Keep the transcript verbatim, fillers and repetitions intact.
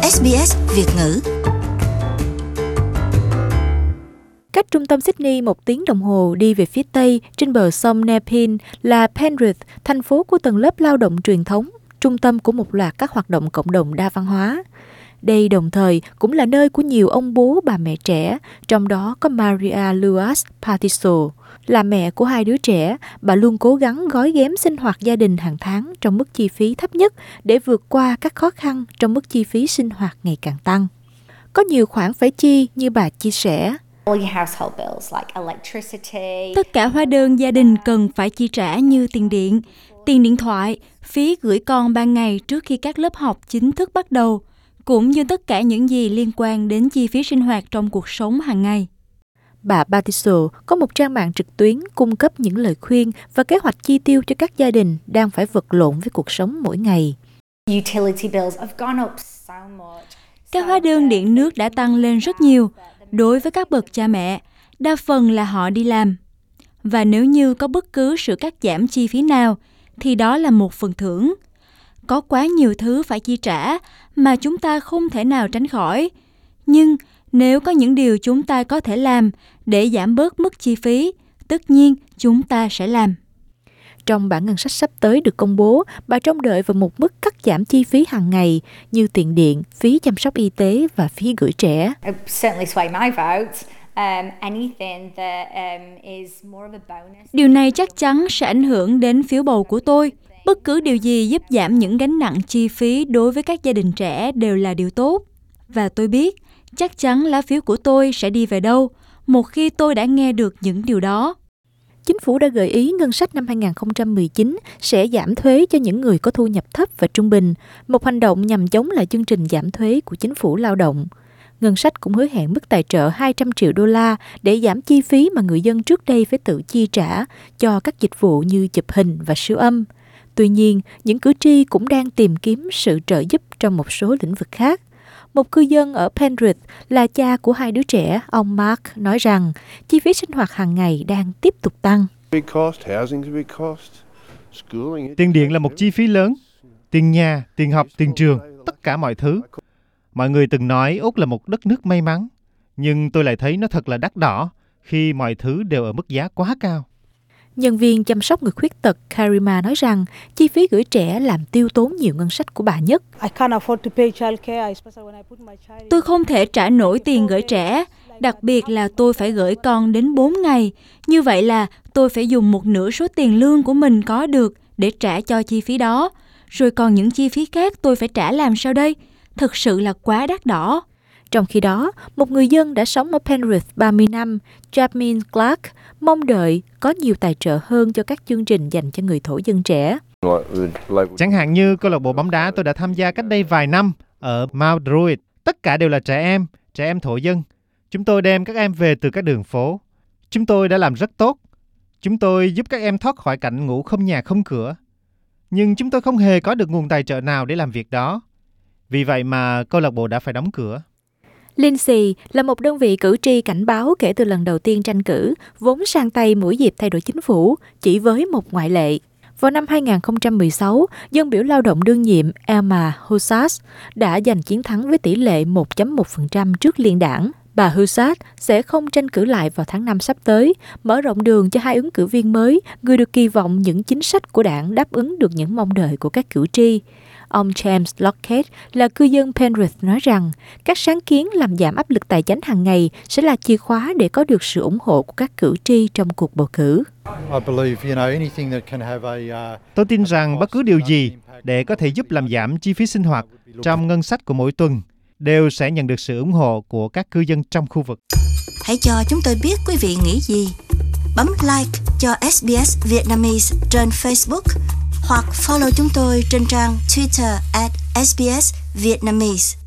ét bê ét Việt ngữ. Cách trung tâm Sydney một tiếng đồng hồ đi về phía tây trên bờ sông Nepean là Penrith, thành phố của tầng lớp lao động truyền thống, trung tâm của một loạt các hoạt động cộng đồng đa văn hóa. Đây đồng thời cũng là nơi của nhiều ông bố bà mẹ trẻ, trong đó có Maria Luas Partiso. Là mẹ của hai đứa trẻ, bà luôn cố gắng gói ghém sinh hoạt gia đình hàng tháng trong mức chi phí thấp nhất để vượt qua các khó khăn trong mức chi phí sinh hoạt ngày càng tăng. Có nhiều khoản phải chi như bà chia sẻ. Tất cả hóa đơn gia đình cần phải chi trả như tiền điện, tiền điện thoại, phí gửi con ban ngày trước khi các lớp học chính thức bắt đầu, cũng như tất cả những gì liên quan đến chi phí sinh hoạt trong cuộc sống hàng ngày. Bà Batiso có một trang mạng trực tuyến cung cấp những lời khuyên và kế hoạch chi tiêu cho các gia đình đang phải vật lộn với cuộc sống mỗi ngày. Các hóa đơn điện nước đã tăng lên rất nhiều đối với các bậc cha mẹ, đa phần là họ đi làm. Và nếu như có bất cứ sự cắt giảm chi phí nào, thì đó là một phần thưởng. Có quá nhiều thứ phải chi trả mà chúng ta không thể nào tránh khỏi. Nhưng nếu có những điều chúng ta có thể làm để giảm bớt mức chi phí, tất nhiên chúng ta sẽ làm. Trong bản ngân sách sắp tới được công bố, bà trông đợi vào một mức cắt giảm chi phí hàng ngày như tiền điện, phí chăm sóc y tế và phí gửi trẻ. Điều này chắc chắn sẽ ảnh hưởng đến phiếu bầu của tôi. Bất cứ điều gì giúp giảm những gánh nặng chi phí đối với các gia đình trẻ đều là điều tốt. Và tôi biết chắc chắn lá phiếu của tôi sẽ đi về đâu một khi tôi đã nghe được những điều đó. Chính phủ đã gợi ý ngân sách năm hai không một chín sẽ giảm thuế cho những người có thu nhập thấp và trung bình, một hành động nhằm chống lại chương trình giảm thuế của chính phủ lao động. Ngân sách cũng hứa hẹn mức tài trợ hai trăm triệu đô la để giảm chi phí mà người dân trước đây phải tự chi trả cho các dịch vụ như chụp hình và siêu âm. Tuy nhiên, những cử tri cũng đang tìm kiếm sự trợ giúp trong một số lĩnh vực khác. Một cư dân ở Penrith là cha của hai đứa trẻ, ông Mark, nói rằng chi phí sinh hoạt hàng ngày đang tiếp tục tăng. Tiền điện là một chi phí lớn, tiền nhà, tiền học, tiền trường, tất cả mọi thứ. Mọi người từng nói Úc là một đất nước may mắn, nhưng tôi lại thấy nó thật là đắt đỏ khi mọi thứ đều ở mức giá quá cao. Nhân viên chăm sóc người khuyết tật Karima nói rằng chi phí gửi trẻ làm tiêu tốn nhiều ngân sách của bà nhất. Tôi không thể trả nổi tiền gửi trẻ, đặc biệt là tôi phải gửi con đến bốn ngày. Như vậy là tôi phải dùng một nửa số tiền lương của mình có được để trả cho chi phí đó. Rồi còn những chi phí khác tôi phải trả làm sao đây? Thực sự là quá đắt đỏ. Trong khi đó, một người dân đã sống ở Penrith ba mươi năm, Jasmine Clark, mong đợi có nhiều tài trợ hơn cho các chương trình dành cho người thổ dân trẻ. Chẳng hạn như câu lạc bộ bóng đá tôi đã tham gia cách đây vài năm ở Mount Druitt. Tất cả đều là trẻ em, trẻ em thổ dân. Chúng tôi đem các em về từ các đường phố. Chúng tôi đã làm rất tốt. Chúng tôi giúp các em thoát khỏi cảnh ngủ không nhà không cửa. Nhưng chúng tôi không hề có được nguồn tài trợ nào để làm việc đó. Vì vậy mà câu lạc bộ đã phải đóng cửa. Lindsay là một đơn vị cử tri cảnh báo kể từ lần đầu tiên tranh cử, vốn sang tay mỗi dịp thay đổi chính phủ, chỉ với một ngoại lệ. Vào năm hai không một sáu, dân biểu lao động đương nhiệm Emma Husas đã giành chiến thắng với tỷ lệ một phẩy một phần trăm trước liên đảng. Bà Husas sẽ không tranh cử lại vào tháng năm sắp tới, mở rộng đường cho hai ứng cử viên mới, người được kỳ vọng những chính sách của đảng đáp ứng được những mong đợi của các cử tri. Ông James Lockett là cư dân Penrith nói rằng các sáng kiến làm giảm áp lực tài chính hàng ngày sẽ là chìa khóa để có được sự ủng hộ của các cử tri trong cuộc bầu cử. Tôi tin rằng bất cứ điều gì để có thể giúp làm giảm chi phí sinh hoạt trong ngân sách của mỗi tuần đều sẽ nhận được sự ủng hộ của các cư dân trong khu vực. Hãy cho chúng tôi biết quý vị nghĩ gì. Bấm like cho ét bê ét Vietnamese trên Facebook hoặc follow chúng tôi trên trang Twitter at ét bê ét Vietnamese.